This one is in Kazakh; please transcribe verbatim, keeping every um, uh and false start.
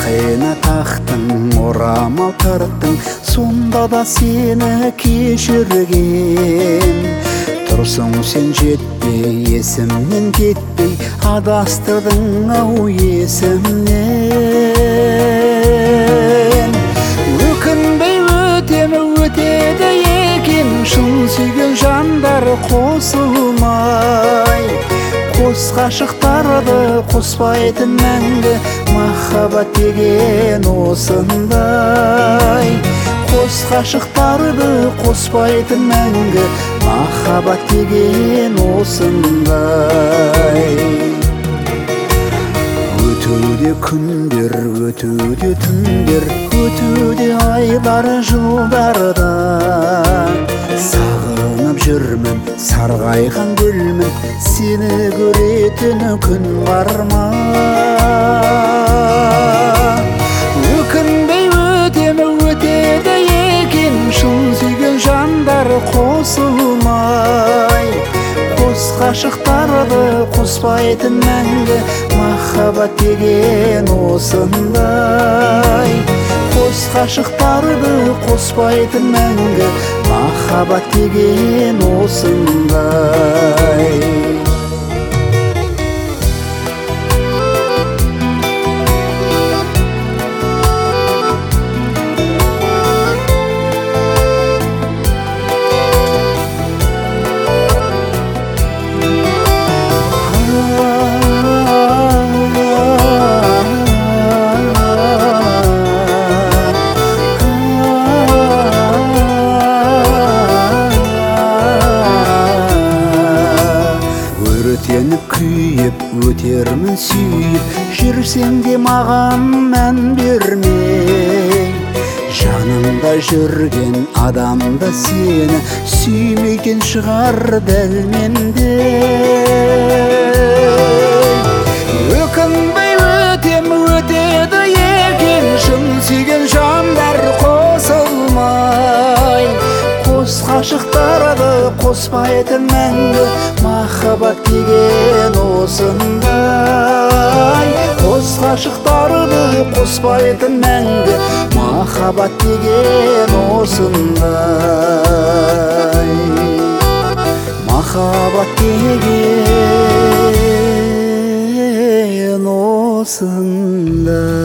Тақена тақтың, орамал тарттың, сонда да сені кешірген. Тұрсың сен жетпей, есімнен кетпей, адастырдың ау есімнен. Өкінбей өтемі өтеді екен, шын сүйген жандар қосылмай. Қос ғашықтарды қоспайтын мәңгі, махаббат деген осындай. Қос ғашықтарды қоспайтын мәңгі, махаббат деген осындай. Өтуде күндер, өтуде түндер, өтуде айлар жылдарда. Сағынып жүрмін, сарғайған гүлмін, сені көретін күн бар ма? Өкінбей өтемі өтеді екен, шын сүйген жандар қосылмай. Қос ғашықтарды қоспайтын мәңгі, махаббат деген осындай. Қос ғашықтарды қоспайтын мәңгі, махаббат деген осындай. Өртеніп күйіп, өтермін сүйіп, жүрсең де маған мән бермей. Жанымда жүрген адамда сені сүймейтін шығар дәл мендей. Өкінбей өтем өтеді екен, шын сүйген жандар қосылмай. Қос ғашықтарды қоспайтын мәңгі, махаббат деген осындай. Қос ғашықтарды қоспайтын мәңгі, махаббат деген осындай. Махаббат деген осындай.